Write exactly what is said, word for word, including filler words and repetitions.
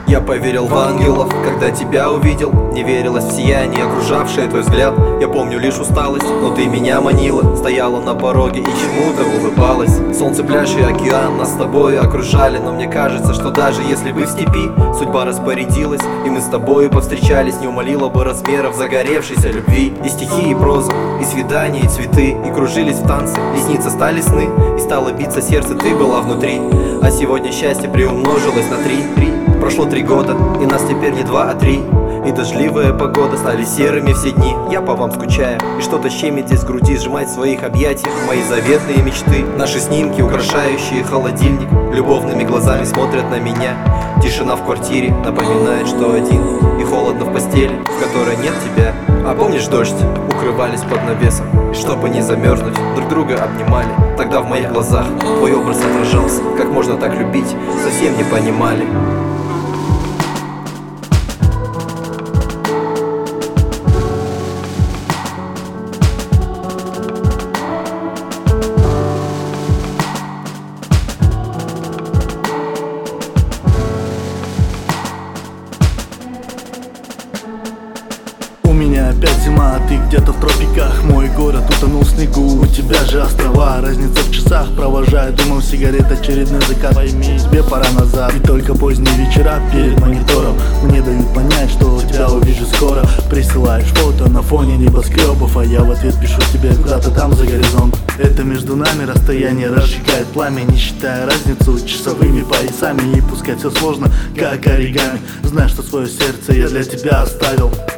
Я поверил в ангелов, когда тебя увидел. Не верилось в сияние, окружавшее твой взгляд. Я помню лишь усталость, но ты меня манила. Стояла на пороге и чему-то улыбалась. Солнце, пляж и океан нас с тобой окружали. Но мне кажется, что даже если бы в степи судьба распорядилась, и мы с тобой повстречались, не умолила бы размеров загоревшейся любви. И стихи, и проза, и свидания, и цветы, и кружились в танце, и снится стали сны, и стало биться сердце, ты была внутри. А сегодня счастье приумножилось на три. Прошло три года, и нас теперь не два, а три. И дождливая погода стали серыми все дни. Я по вам скучаю, и что-то щемит здесь в груди, сжимать в своих объятиях мои заветные мечты. Наши снимки, украшающие холодильник, любовными глазами смотрят на меня. Тишина в квартире напоминает, что один, и холодно в постели, в которой нет тебя. А помнишь дождь? Укрывались под навесом, и чтобы не замерзнуть, друг друга обнимали. Тогда в моих глазах твой образ отражался. Как можно так любить, совсем не понимали. У меня опять зима, а ты где-то в тропиках. Мой город утонул в снегу, у тебя же острова. Разница в часах, провожаю дымом сигарет очередной закат. Пойми, тебе пора назад. И только поздние вечера перед монитором мне дают понять, что тебя увижу скоро. Присылаешь фото на фоне небоскребов, а я в ответ пишу тебе куда-то там за горизонт. Это между нами расстояние разжигает пламя, не считая разницу часовыми поясами. И пускай все сложно, как оригами, знай, что свое сердце я для тебя оставил.